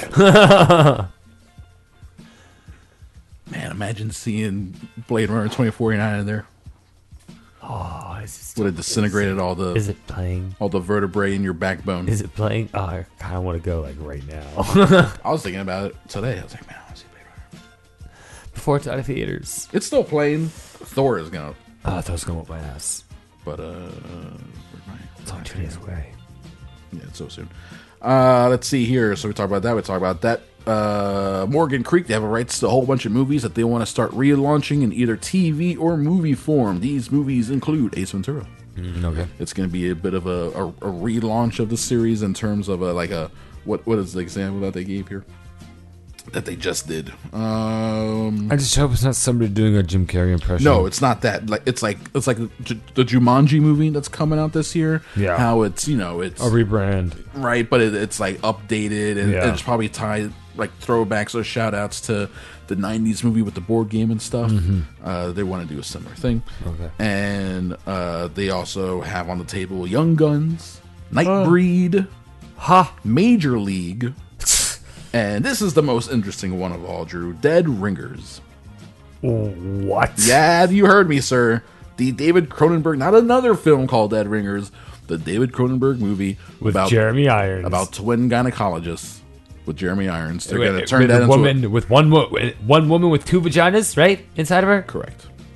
Man, imagine seeing Blade Runner twenty forty-nine in there. Oh, is, this, Would have disintegrated all the is it playing? all the vertebrae in your backbone. Is it playing? Oh, I kind of want to go like right now. I was thinking about it today. I was like, man, I want to see Blade Runner. Before it's out of theaters. It's still playing. Thor is gonna, Oh, I thought it was going to whip my ass. but uh, where's my- It's only two days away. Yeah, it's so soon. Uh, let's see here. So we talk about that. We talk about that. Uh, Morgan Creek, they have a rights to a whole bunch of movies that they want to start relaunching in either T V or movie form. These movies include Ace Ventura. Mm, okay. It's going to be a bit of a, a, a relaunch of the series in terms of a, like a what what is the example that they gave here that they just did. Um, I just hope it's not somebody doing a Jim Carrey impression. no, it's not that. Like it's like it's like J- the Jumanji movie that's coming out this year. Yeah. how it's you know it's a rebrand. right, but it, it's like updated and Yeah. it's probably tied like throwbacks or shout outs to the nineties movie with the board game and stuff. Uh, they want to do a similar thing. Okay. And uh, they also have on the table Young Guns, Nightbreed, Ha! Major League, and this is the most interesting one of all, Drew. Dead Ringers. What? Yeah, you heard me, sir. The David Cronenberg, not another film called Dead Ringers, the David Cronenberg movie With about Jeremy Irons. about twin gynecologists with Jeremy Irons. They're Wait, going to wait, turn with that a into woman a, with one wo- one woman with two vaginas, right, inside of her. correct.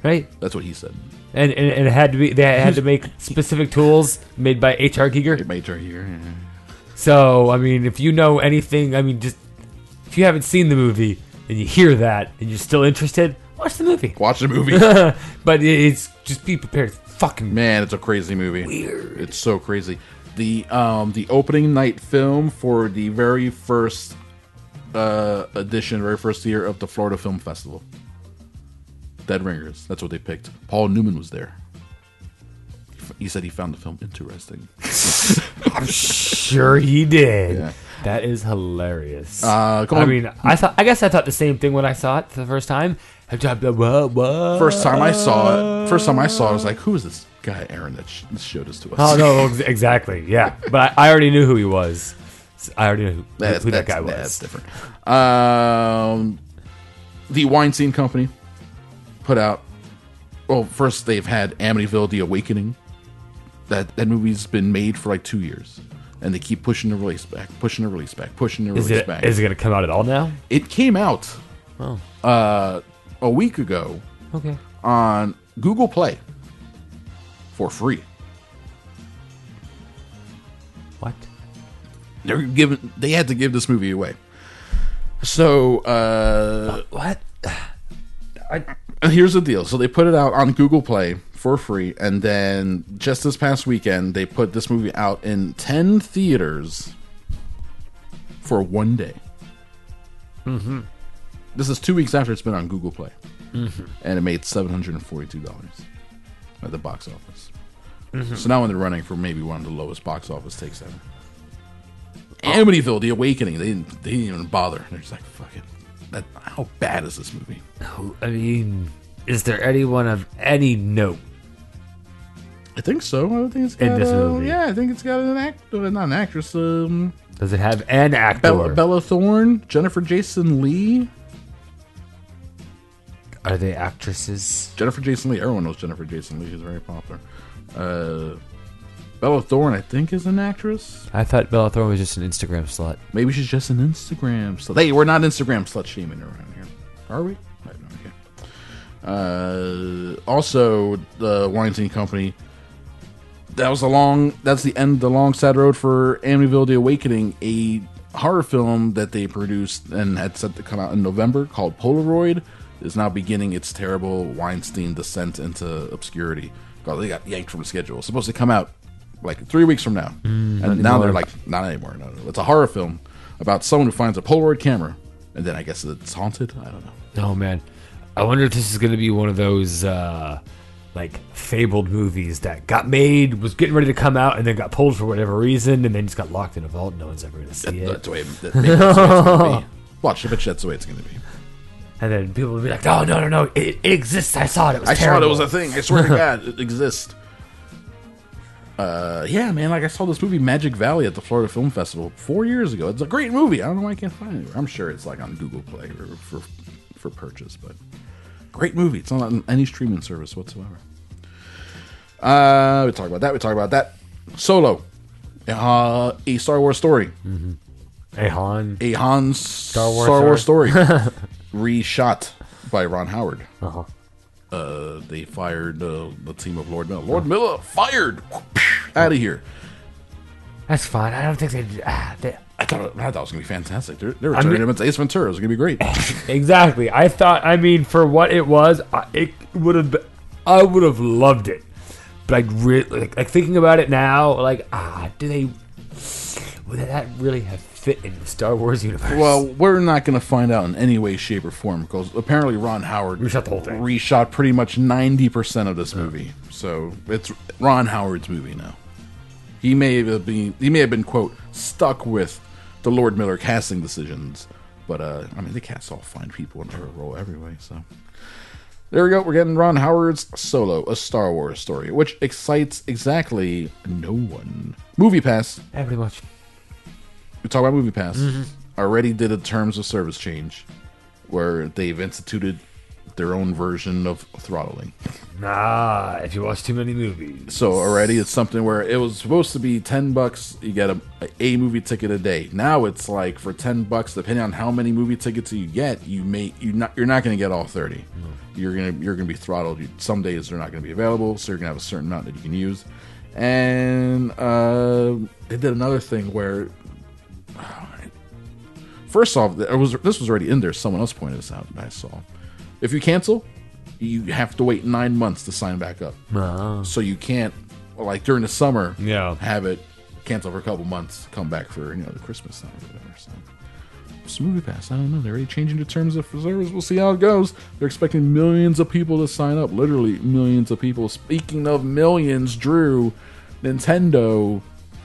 right? That's what he said. And, and and it had to be they had to make specific tools made by H R. Giger. Major here. Yeah. So I mean, if you know anything, I mean, just if you haven't seen the movie and you hear that and you're still interested, watch the movie. Watch the movie. But it's just be prepared. It's fucking Man, it's a crazy movie. Weird. It's so crazy. The um the opening night film for the very first uh edition, very first year of the Florida Film Festival. Dead Ringers. That's what they picked. Paul Newman was there. He said he found the film interesting. I'm sure he did. Yeah. That is hilarious. Uh, come I on. mean, I thought. I guess I thought the same thing when I saw it for the first time. I thought, what, what? First time I saw it, first time I saw it, I was like, "Who is this guy, Aaron, that sh- showed this to us?" Oh no, ex- exactly. Yeah, but I, I already knew who he was. I already knew who, That's, who that that's- guy was. That's different. Um, the Weinstein Company put out. Well, first they've had Amityville: The Awakening. That that movie's been made for like two years, and they keep pushing the release back, pushing the release back, pushing the Is release it back. is it going to come out at all now? It came out Oh, uh, a week ago okay. on Google Play for free. What? They're giving. They had to give this movie away. So uh, What? I, And here's the deal. So they put it out on Google Play for free, and then just this past weekend, they put this movie out in ten theaters for one day. Mm-hmm. This is two weeks after it's been on Google Play. Mm-hmm. And it made seven hundred forty-two dollars at the box office. Mm-hmm. So now when they're running for maybe one of the lowest box office takes ever. Amityville: The Awakening, they didn't, they didn't even bother. They're just like, fuck it. That, how bad is this movie? I mean, is there anyone of any note? I think so. I think it's got, In this uh, movie. Yeah, I think it's got an actor, not an actress. Um, Does it have an actor? Bella, Bella Thorne, Jennifer Jason Lee. Are they actresses? Jennifer Jason Lee. Everyone knows Jennifer Jason Lee. She's very popular. Uh, Bella Thorne, I think, is an actress. I thought Bella Thorne was just an Instagram slut. Maybe she's just an Instagram slut. Hey, we're not Instagram slut shaming around here, are we? I have no idea. Uh, also, the Weinstein Company. That was a long. That's the end. The long sad road for Amityville: The Awakening, a horror film that they produced and had set to come out in November called Polaroid, is now beginning its terrible Weinstein descent into obscurity. God, they got yanked from the schedule. It's supposed to come out like three weeks from now, Mm, and now they're like, not anymore. No, no. It's a horror film about someone who finds a Polaroid camera, and then I guess it's haunted. I don't know. Oh man, I wonder if this is going to be one of those uh, like fabled movies that got made, was getting ready to come out, and then got pulled for whatever reason, and then just got locked in a vault. No one's ever going to see That, it. that's the way. That, maybe that's the way it's gonna be. Watch, I bet you that's the way it's going to be. And then people will be like, "Oh no, no, no! It, it exists. I saw it. It was I terrible." saw it was a thing. I swear to God, it exists. Uh, yeah, man. Like I saw this movie Magic Valley at the Florida Film Festival four years ago. It's a great movie. I don't know why I can't find it anywhere. I'm sure it's like on Google Play or for for purchase, but great movie. It's not on any streaming service whatsoever. Uh, we talk about that. We talk about that. Solo, uh, a Star Wars story. Hey Han. A Han Star Wars Star Wars story, reshot by Ron Howard. Uh-huh. Uh, they fired uh, the team of Lord Miller. Lord Miller fired, out of here. That's fine. I don't think they. Ah, they I thought I thought it was gonna be fantastic. They're, they're returning mean- him into Ace Ventura. It was gonna be great. exactly. I thought. I mean, for what it was, I, it would have. been- I would have loved it. But I really like, like thinking about it now. Like, ah, do they? Would that really have fit in the Star Wars universe? Well, we're not gonna find out in any way, shape, or form because apparently Ron Howard Reshot the whole thing. Reshot pretty much ninety percent of this movie, so it's Ron Howard's movie now. He may have been he may have been quote stuck with the Lord Miller casting decisions, but uh, I mean they cast all fine people in their role everyway. So there we go. We're getting Ron Howard's Solo, a Star Wars story, which excites exactly no one. Movie Pass. Yeah, pretty much. We talk about Movie Pass. Mm-hmm. Already did a terms of service change where they've instituted their own version of throttling. Nah, if you watch too many movies. So already it's something where it was supposed to be ten bucks, you get a, a movie ticket a day. Now it's like for ten bucks, depending on how many movie tickets you get, you may you not you're not going to get all thirty. No. You're gonna you're gonna be throttled. You, some days they're not going to be available, so you're gonna have a certain amount that you can use. And uh, they did another thing where, first off, it was this was already in there. Someone else pointed this out. I saw. If you cancel, you have to wait nine months to sign back up. Oh. So you can't, like during the summer, yeah. have it cancel for a couple months, come back for you know the Christmas time or whatever. So. It's Movie Pass. I don't know. They're already changing the terms of service. We'll see how it goes. They're expecting millions of people to sign up. Literally millions of people. Speaking of millions, Drew, Nintendo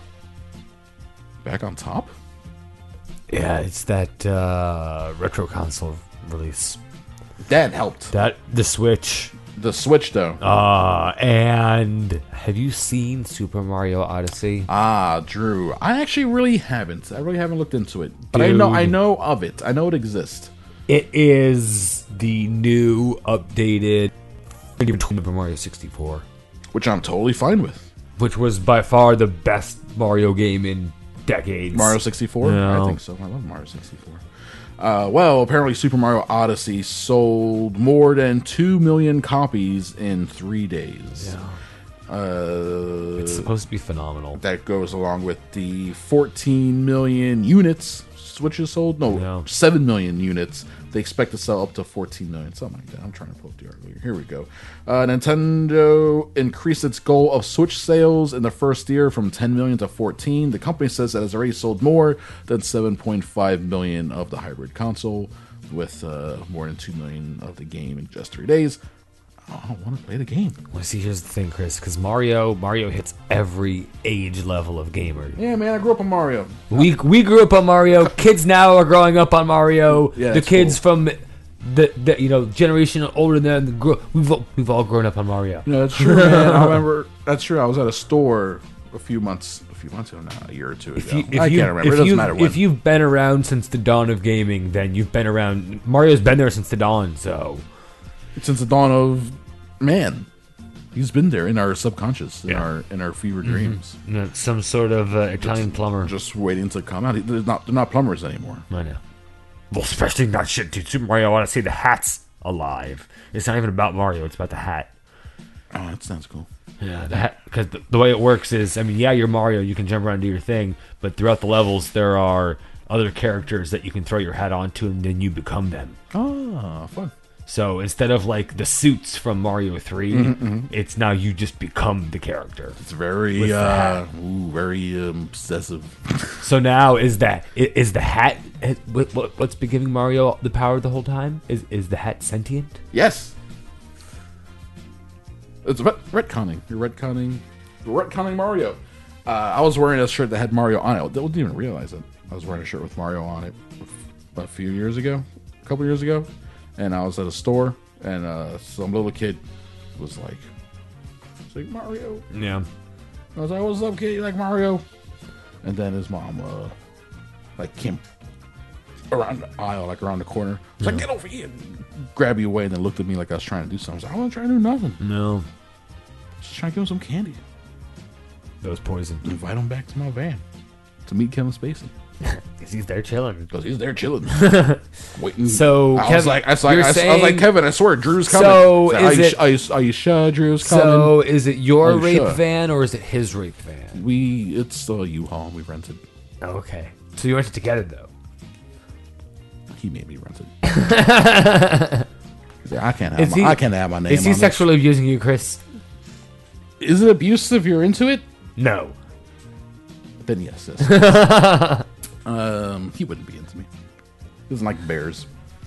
back on top? Yeah, it's that uh, retro console release. That helped. That the Switch. The Switch, though. Uh, and have you seen Super Mario Odyssey? Ah, Drew. I actually really haven't. I really haven't looked into it. But Dude. I know I know of it. I know it exists. It is the new updated Super Mario sixty-four. Which I'm totally fine with. Which was by far the best Mario game in decades. Mario sixty-four? No. I think so. I love Mario sixty-four. Uh, well, apparently Super Mario Odyssey sold more than two million copies in three days. Yeah. Uh, It's supposed to be phenomenal. that goes along with the fourteen million units Switches sold. No, Yeah. seven million units. They expect to sell up to fourteen million, something like that. I'm trying to pull up the article. Here we go. Uh, Nintendo increased its goal of Switch sales in the first year from ten million to fourteen. The company says that it's already sold more than seven point five million of the hybrid console, with uh, more than two million of the game in just three days. I don't want to play the game. Well, see, here's the thing, Chris, because Mario, Mario hits every age level of gamer. Yeah, man, I grew up on Mario. We we grew up on Mario. Kids now are growing up on Mario. Yeah, the that's kids cool. from the, the you know generation older than the gro- we've all, we've all grown up on Mario. No, that's true, man. I remember that's true. I was at a store a few months, a few months ago now, a year or two ago. If you, if I you, can't remember. If It doesn't you've, matter when. if you've been around since the dawn of gaming, then you've been around. Mario's been there since the dawn. So Since the dawn of man, he's been there in our subconscious, in Yeah. our in our fever dreams, you know, some sort of uh, Italian plumber. just waiting to come out. They're not they're not plumbers anymore. I know. Well, especially not shit, dude. Super Mario, I want to say the hat's alive. It's not even about Mario. It's about the hat. Oh, that sounds cool. Yeah, the hat. Because the, the way it works is, I mean, yeah, you're Mario. You can jump around and do your thing. But throughout the levels, there are other characters that you can throw your hat onto, and then you become them. Oh, fun. So instead of like the suits from Mario three, Mm-hmm, it's now you just become the character. It's very With the uh, hat. ooh, very um, obsessive. So now is that i- is the hat is- what- what- what's been giving Mario the power the whole time? Is is the hat sentient? Yes, it's ret- retconning. You're retconning. You're retconning Mario. Uh, I was wearing a shirt that had Mario on it. I didn't even realize it. I was wearing a shirt with Mario on it a few years ago, a couple years ago, and I was at a store, and uh, some little kid was like, "It's like Mario." Yeah. I was like, "What's up, kid? You like Mario?" And then his mom, uh, like, came around the aisle, like around the corner. I was like, "Get over here!" And grab you away, and then looked at me like I was trying to do something. I was like, "I wasn't trying to do nothing. No, Just trying to give him some candy. that was poison. Invite him back to my van to meet Kevin Spacey Because he's there chilling. because he's there chilling, waiting." So, I was Kevin, like, I was like, you're I, was- I was saying- like, Kevin, I swear, Drew's coming. So, I was like, is are, it- you, are, you, are you sure Drew's coming? So is it your Oh, rape sure. van or is it his rape van? we, it's a U-Haul we rented. Oh, okay. So you rented together though. He made me rent it. He's like, I can't have Is my, he- I can't have my name. Is he on this. sexually abusing you, Chris? Is it abuse if you're into it? No. Then yes, yes. um, he wouldn't be into me. He doesn't like bears.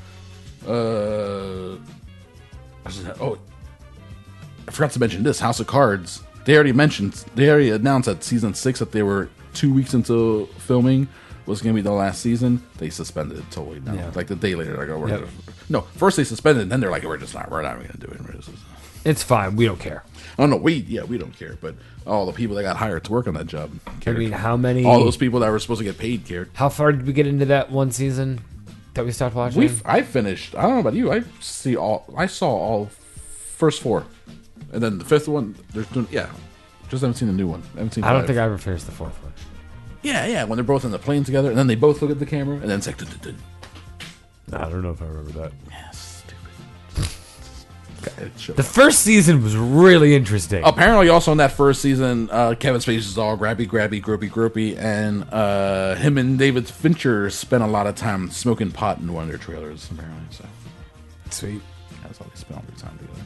Uh, I was just- oh, I forgot to mention this. House of Cards. They already mentioned. They already announced at season six that they were two weeks into filming was going to be the last season. They suspended it totally. Now, Yeah. like the day later, like, oh, we're Yep. gonna, no. First they suspended, and then they're like, we're just not. We're not going to do it. We're just, It's fine. We don't care. oh no, we yeah, we don't care. But all the people that got hired to work on that job I cared. mean, how many? all those people that were supposed to get paid cared. How far did we get into that one season? that we stopped watching? We I finished. I don't know about you. I see all. I saw all first four, and then the fifth one. There's no, yeah, just haven't seen the new one. I haven't seen. I don't five. think I ever finished the fourth one. Yeah, yeah. When they're both on the plane together, and then they both look at the camera, and then it's like. Dun, dun, dun. I don't know if I remember that. Yeah, stupid. The first season was really interesting. Apparently, also in that first season, uh, Kevin Spacey's all grabby, grabby, gropey, gropey, and uh, him and David Fincher spent a lot of time smoking pot in one of their trailers. Apparently, so Sweet. that's how they spent all their time together.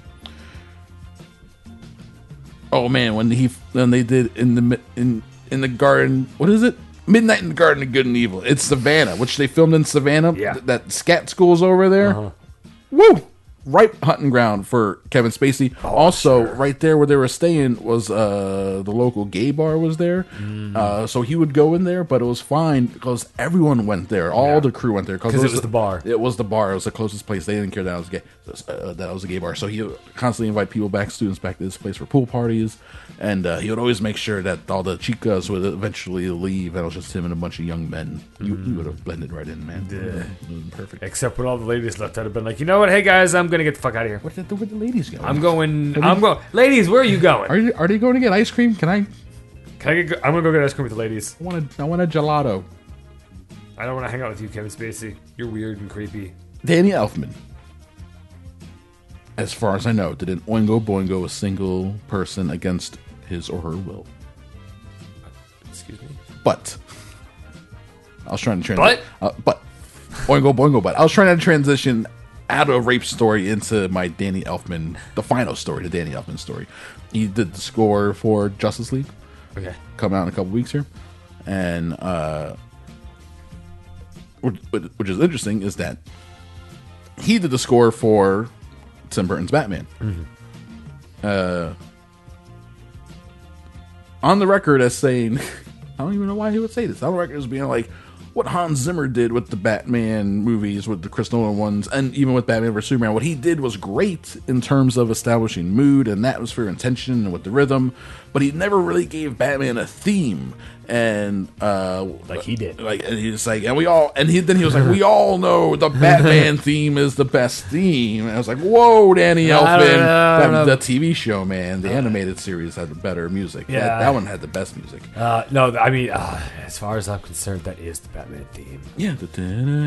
Oh man, when he when they did in the mi- in in the garden, what is it? Midnight in the Garden of Good and Evil. It's Savannah, which they filmed in Savannah. Yeah. Th- that scat school's over there. Uh-huh. Woo! Right hunting ground for Kevin Spacey. Oh, also, sure. right there where they were staying was uh, the local gay bar was there. Mm. Uh, so he would go in there, but it was fine because everyone went there. All Yeah. the crew went there. 'Cause it was the bar. It was the bar. It was the closest place. They didn't care that I was gay. Uh, that I was a gay bar. So he would constantly invite people back, students back to this place for pool parties. And uh, he would always make sure that all the chicas would eventually leave, and it was just him and a bunch of young men. You, you would have blended right in, man. Yeah. It would have been perfect. Except when all the ladies left, I'd have been like, you know what? Hey guys, I'm gonna get the fuck out of here. Where did the, where the ladies go? I'm going. I'm going. Ladies, where are you going? Are you, are they going to get ice cream? Can I? Can I get? I'm gonna go get ice cream with the ladies. I want a, I want a gelato. I don't want to hang out with you, Kevin Spacey. You're weird and creepy. Danny Elfman, as far as I know, didn't oingo boingo a single person against his or her will. Excuse me. But I was trying to transition. But? uh, but boingo boingo. But I was trying to transition out of rape story into my Danny Elfman, the final story, the Danny Elfman story. He did the score for Justice League, Okay. coming out in a couple weeks here, and uh, which, which is interesting is that he did the score for Tim Burton's Batman. Mm-hmm. Uh, on the record as saying, I don't even know why he would say this. On the record as being like, what Hans Zimmer did with the Batman movies, with the Chris Nolan ones, and even with Batman versus Superman, what he did was great in terms of establishing mood and atmosphere and tension and with the rhythm, but he never really gave Batman a theme. And uh, Like he did. like, and he's like, and we all, and he then he was like, we all know the Batman theme is the best theme. And I was like, whoa, Danny I Elfman, don't know, I don't That- know. the T V show, man, the animated series had the better music. Yeah. that, that one had the best music. Uh, no, I mean, uh, as far as I'm concerned, that is the Batman theme. Yeah, the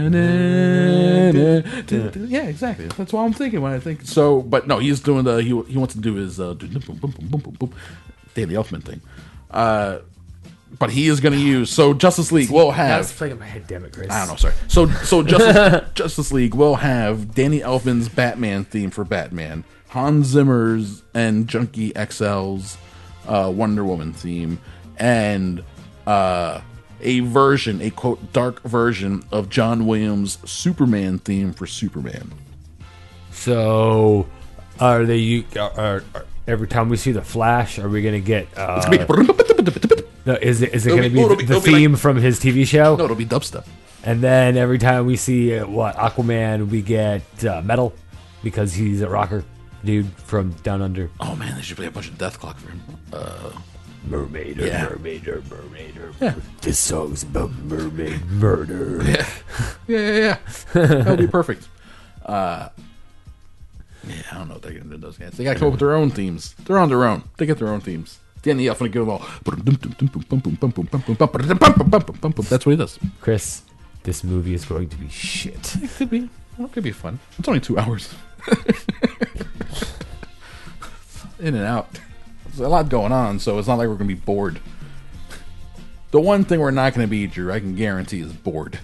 yeah, exactly. That's what I'm thinking when I think. So, but no, he's doing the he he wants to do his uh, boom, boom, boom, boom, boom, boom, Danny Elfman thing. Uh, but he is going to use so Justice League will have. That's playing in my head, damn it, Chris. I don't know, sorry. So so Justice Justice League will have Danny Elfman's Batman theme for Batman, Hans Zimmer's and Junkie X L's uh, Wonder Woman theme, and uh, a version, a quote dark version of John Williams' Superman theme for Superman. So, are they? you- Are, are, are, every time we see the Flash, are we gonna get? Uh, no, is it is it It'll gonna be- be, it'll the, be- the it'll be theme like- from his T V show? No, it'll be dubstep. And then every time we see uh, what Aquaman, we get uh, metal because he's a rocker dude from Down Under. Oh man, they should play a bunch of Death Clock for him. Uh, Mermaid, or Yeah. mermaid, or mermaid, or Yeah. this song's about mermaid murder. yeah, yeah, yeah. That'll be perfect. Uh, yeah, I don't know what they're gonna do with those guys. They got to come up with their own themes. They're on their own. They get their own themes. Danny Elfman give them all. That's what he does. Chris, this movie is going to be shit. It could be. It could be fun. It's only two hours. In and out. There's a lot going on, so it's not like we're gonna be bored. The one thing we're not gonna be, Drew, I can guarantee, is bored.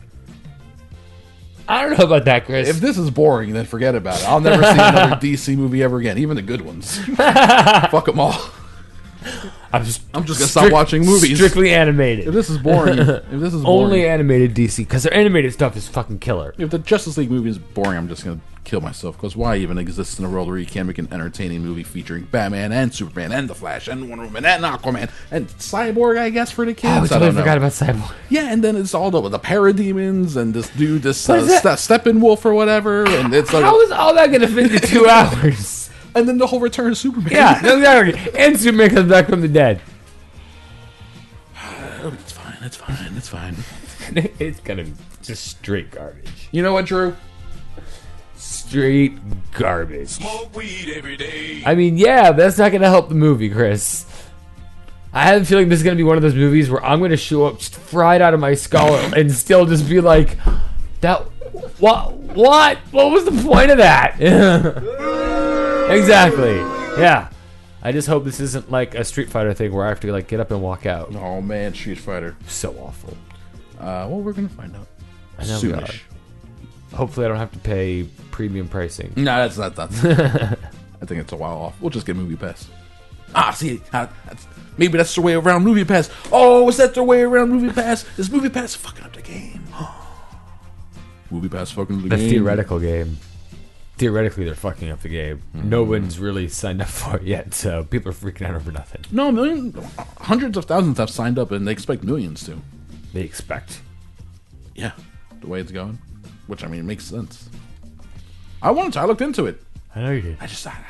I don't know about that, Chris. If this is boring, then forget about it. I'll never see another D C movie ever again, even the good ones. Fuck them all. I'm just, I'm just gonna stop watching movies. Strictly animated. If this is boring, if this is boring, Only animated D C, because their animated stuff is fucking killer. if the Justice League movie is boring, I'm just gonna kill myself. Because why even exist in a world where you can't make an entertaining movie featuring Batman and Superman and the Flash and Wonder Woman and Aquaman and Cyborg? I guess for the kids. Oh, I I totally don't know. forgot about Cyborg. Yeah, and then it's all the, the parademons and this dude, this uh, What is Ste- Steppenwolf or whatever, and it's like, How is all that going to fit into two hours? and then the whole Return of Superman. Yeah, no, exactly. And Superman comes back from the dead. Oh, it's fine. It's fine. It's fine. gonna, it's gonna be just straight garbage. You know what, Drew? Straight garbage. Smoke weed every day. I mean, yeah, but that's not gonna help the movie, Chris. I have a feeling this is gonna be one of those movies where I'm gonna show up just fried out of my skull and still just be like, "That what? What? What was the point of that?" Exactly. Yeah. I just hope this isn't like a Street Fighter thing where I have to like get up and walk out. Oh man, Street Fighter. So awful. Uh, well, we're gonna find out I know we are. soonish. Hopefully, I don't have to pay premium pricing. No, that's not that. I think it's a while off. We'll just get Movie Pass. Ah, see, uh, that's, maybe that's the way around Movie Pass. Oh, is that the way around Movie Pass? Is Movie Pass fucking up the game? Movie Pass fucking up the, The game. theoretical game. Theoretically, they're fucking up the game. Mm-hmm. No one's really signed up for it yet, so people are freaking out over nothing. No, million, hundreds of thousands have signed up, and they expect millions to. They expect. Yeah, the way it's going, which I mean, it makes sense. I wanted to. I looked into it. I know you did. I just. I,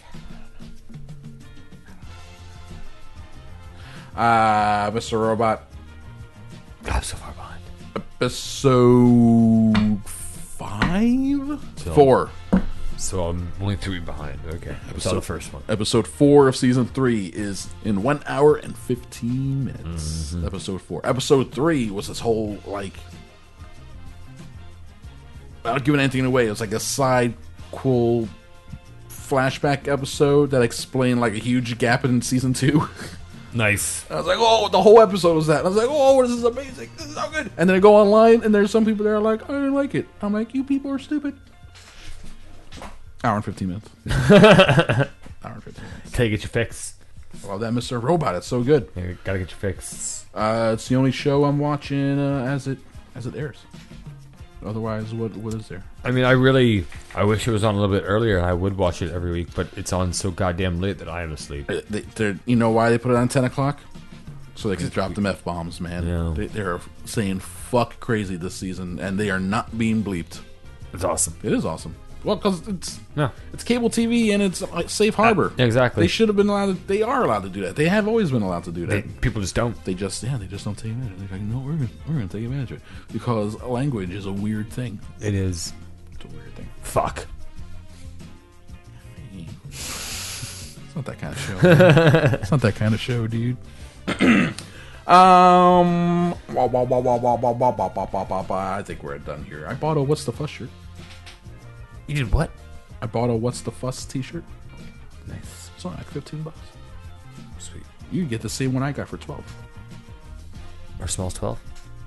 I, uh, Mister Robot. I'm so far behind. Episode five, So- four. So I'm only three behind. Okay. I saw the first one. Episode four of season three is in one hour and fifteen minutes. Mm-hmm. Episode four. Episode three was this whole like. Without giving anything away, it was like a side cool flashback episode that explained like a huge gap in season two. Nice. I was like, oh, the whole episode was that. And I was like, oh, this is amazing. This is so good. And then I go online, and there's some people that are like, I didn't like it. I'm like, you people are stupid. Hour and fifteen minutes. Hour and fifteen minutes. Till you get your fix. I love that Mister Robot. It's so good. You gotta get your fix. Uh, it's the only show I'm watching uh, as it as it airs. Otherwise, what what is there? I mean, I really, I wish it was on a little bit earlier. I would watch it every week, but it's on so goddamn late that I am asleep. Uh, They, they're, you know why they put it on ten o'clock? So they can drop them F bombs, man. Yeah. They, they're saying fuck crazy this season, and they are not being bleeped. It's awesome. It is awesome. Well, because it's No. it's cable T V and it's like safe harbor. Uh, exactly. They should have been allowed. To, they are allowed to do that. They have always been allowed to do They, that. people just don't. They just yeah, they just don't take advantage. They're like, no, we're gonna, we're gonna take advantage of it because language is a weird thing. It is. It's a weird thing. Fuck. It's not that kind of show. man. It's not that kind of show, dude. um, wah, wah, wah, wah, wah, wah, wah, wah, wah, wah, wah, wah. I think we're done here. I bought a What's the Fuss shirt. You did what? I bought a What's the Fuss t-shirt. Nice. It's only like fifteen bucks. Sweet. You can get the same one I got for twelve. Our small's twelve.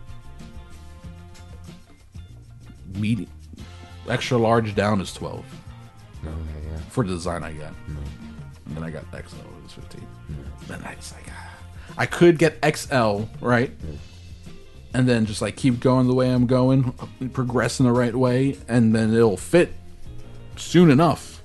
Medium, extra large down is twelve No, yeah, yeah. for the design I got. And then I got X L, it was fifteen. Then I was like, ah. I could get X L, right? And then just like keep going the way I'm going, progress in the right way, and then it'll fit soon enough.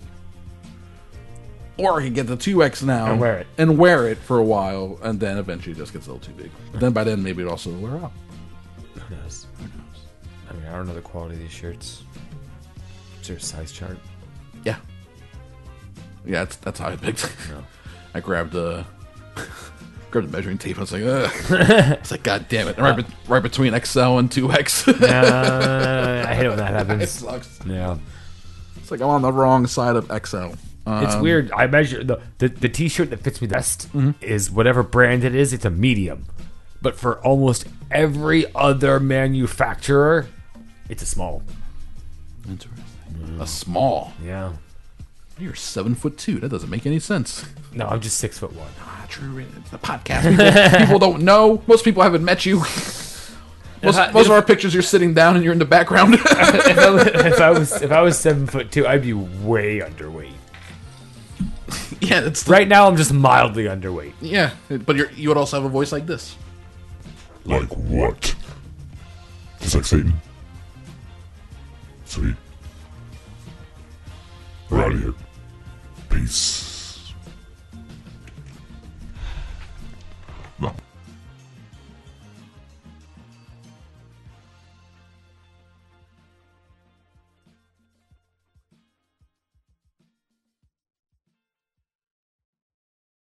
Or I could get the two X now And wear it. and wear it for a while, and then eventually it just gets a little too big. Then by then maybe it also will wear out. Who knows? I mean, I don't know the quality of these shirts. Is there a size chart? Yeah. Yeah, that's, that's how I picked it. No. I grabbed the grabbed the measuring tape. I was like, ugh. It's like, God damn it! Right, be- right between X L and two X. Uh, I hate it when that It happens. sucks. Yeah. It's like I'm on the wrong side of X L. Um, It's weird. I measure the, the the t-shirt that fits me best Mm-hmm. is whatever brand it is. It's a medium, but for almost every other manufacturer, it's a small. Interesting. A small. Yeah. You're seven foot two. That doesn't make any sense. No, I'm just six foot one. Ah, true. It's the podcast. People, people don't know. Most people haven't met you. Most, I- most of our pictures, you're sitting down and you're in the background. if, I was, if I was if I was seven foot two, I'd be way underweight. Yeah, it's the, Right now, I'm just mildly underweight. yeah. But you're, you would also have a voice like this. Like what? Just like Satan. Sweet. We're out of here. Peace.